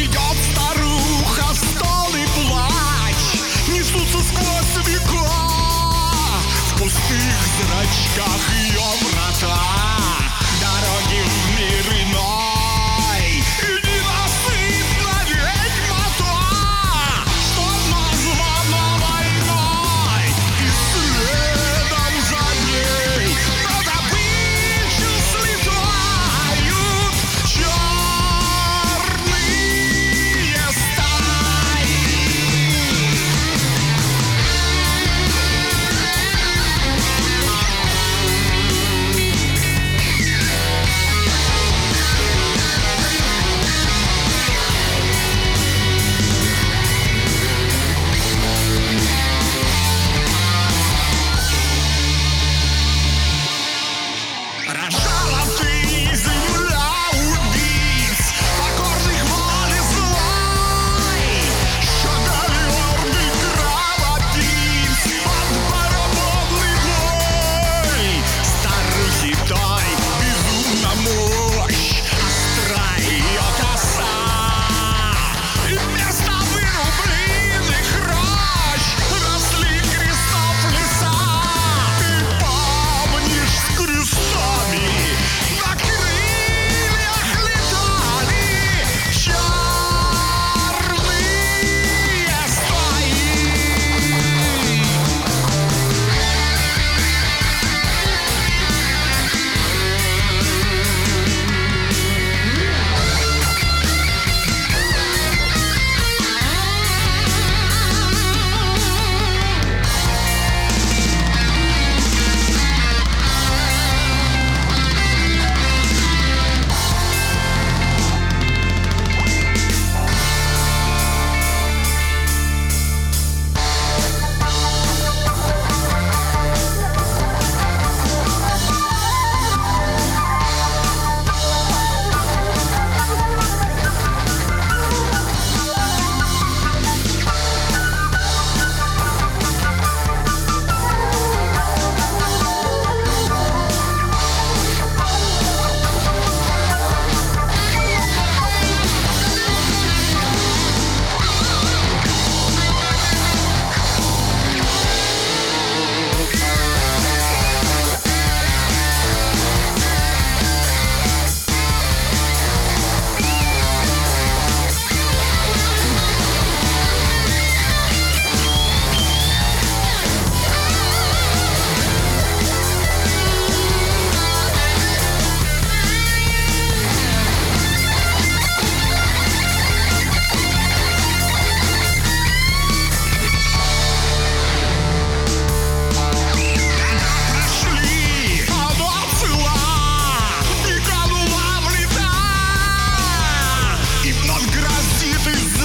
Идет старуха, стол и плач несутся сквозь века. В пустых зрачках ее врата, дороги в мир иной. И ненасытна ведьма та, что названа войной. И следом за ней на добычу слетают черные стаи. Рожала ты, земля, убийц, покорных воле злой. Шагали орды кровопийц под барабанный бой. Старухи той безумна мощь, остра ее коса. И вместо вырубленных рощ росли крестов леса. Ты помнишь, с крестами на крыльях летали черные стаи. И вновь грозит из